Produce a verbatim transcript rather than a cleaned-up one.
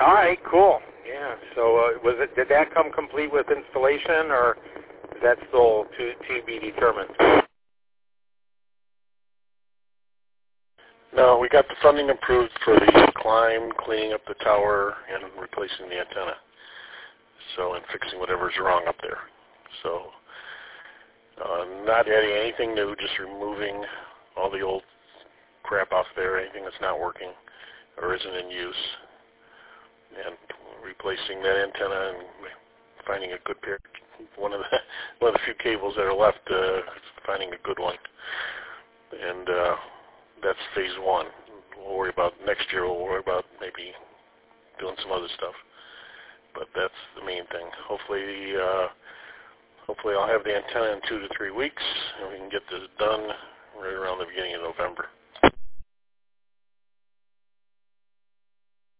All right, cool. Yeah. So uh, was it? Did that come complete with installation, or is that still to to be determined? No, we got the funding approved for the climb, cleaning up the tower, and replacing the antenna. So, and fixing whatever's wrong up there. So, uh, not adding anything new, just removing all the old crap off there, anything that's not working or isn't in use, and replacing that antenna and finding a good pair. One of the one of the few cables that are left, uh, finding a good one, and uh, that's phase one. We'll worry about next year. We'll worry about maybe doing some other stuff, but that's the main thing. Hopefully, uh, hopefully I'll have the antenna in two to three weeks, and we can get this done right around the beginning of November.